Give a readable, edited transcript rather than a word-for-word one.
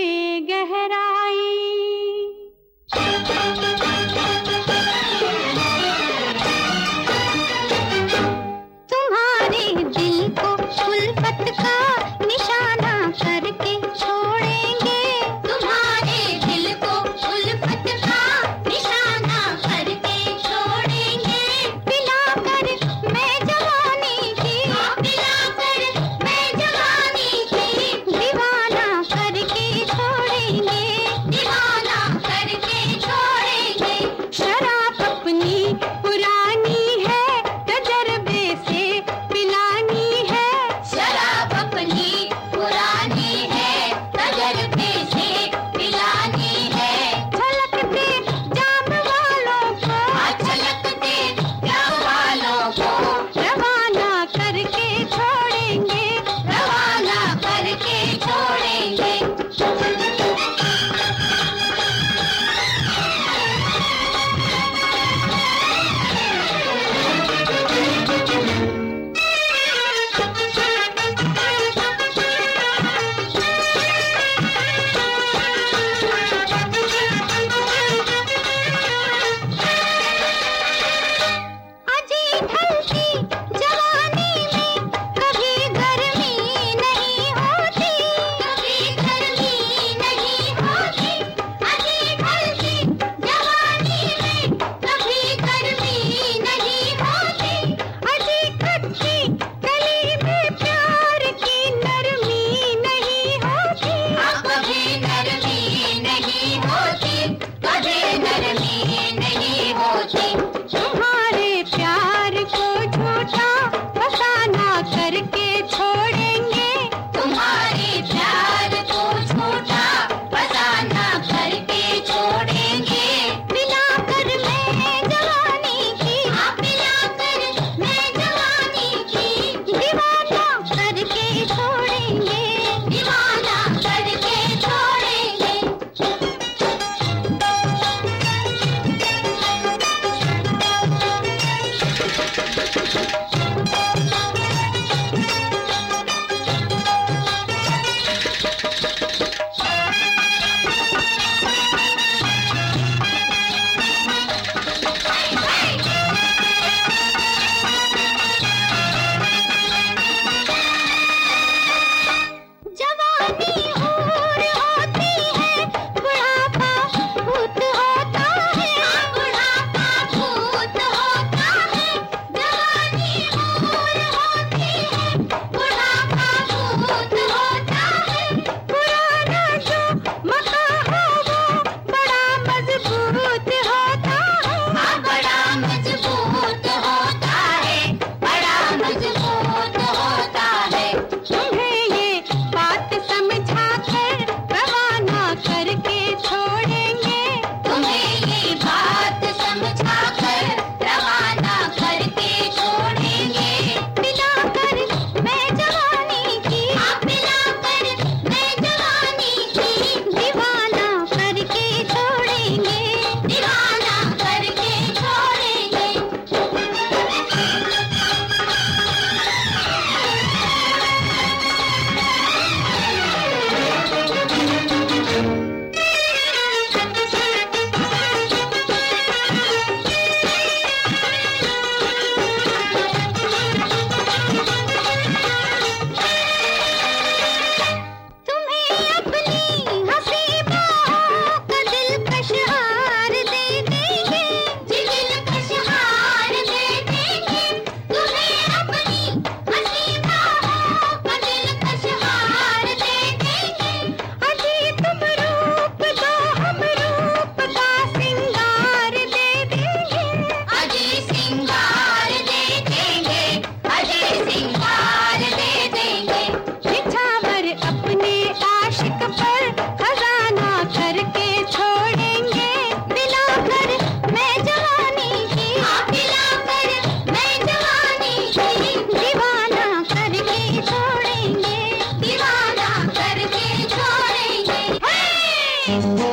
गहराई। तुम्हारे दिल को उल्फत का निशाना करके छोड़ेंगे, तुम्हारे दिल को उल्फत का निशाना करके छोड़ेंगे। पिलाकर मैं जवानी की, पिलाकर मैं जवानी की, दीवाना करके छोड़ेंगे, दीवाना करके छोड़ेंगे। शराब अपनी पुरानी है, तजर्बे से पिलानी है। शराब अपनी पुरानी है, तजर्बे से पिलानी है। छलकते जाम वालों को, छलकते जाम वालों को रवाना करके छोड़ेंगे, रवाना करके छोड़ेंगे। अजी ढलती जवानी में कभी गर्मी नहीं होती, कभी गर्मी नहीं होती। अजी ढलती जवानी में कभी गर्मी नहीं होती। अजी कच्ची कली में प्यार की नरमी नहीं होती, कभी नरमी नहीं होती, कभी नरमी नहीं होती। तुम्हारे प्यार को झूठा फसाना करके छोड़ेंगे, तुम्हारे प्यार को झूठा फसाना करके छोड़ेंगे। पिलाकर मैं जवानी की, पिलाकर मैं जवानी की, दीवाना करके छोड़ेंगे, दीवाना करके छोड़ेंगे। जवानी हूर होती है, बुढ़ापा भूत होता है, बुढ़ापा भूत होता है। जवानी हूर होती है, बुढ़ापा भूत होता है। पुराना जो मकान हो वो बड़ा मजबूत होता है, बड़ा मजबूत होता है, बड़ा मजबूत होता है। तुम्हें ये बात समझा कर रवाना करके छोड़ेंगे, तुम्हें ये बात समझा कर रवाना करके छोड़ेंगे। पिलाकर मैं जवानी की, पिलाकर मैं जवानी की, दीवाना करके छोड़ेंगे, दीवाना करके छोड़ेंगे। तुम्हें अपनी हंसी बाहों का दिलकश हार दे देंगे, दिलकश हार दे देंगे। तुम्हें अपनी हंसी बाहों का दिलकश हार दे देंगे। अजी तुम रूप दो, हम रूप का सिंगार दे देंगे, अजी सिंगार दे देंगे, अजी सिंगार दे देंगे। निछावर अपने आशिक पर खजाना करके छोड़ेंगे, पिलाकर मैं जवानी की, पिलाकर मैं जवानी की, दीवाना करके छोड़ेंगे, दीवाना करके छोड़ेंगे।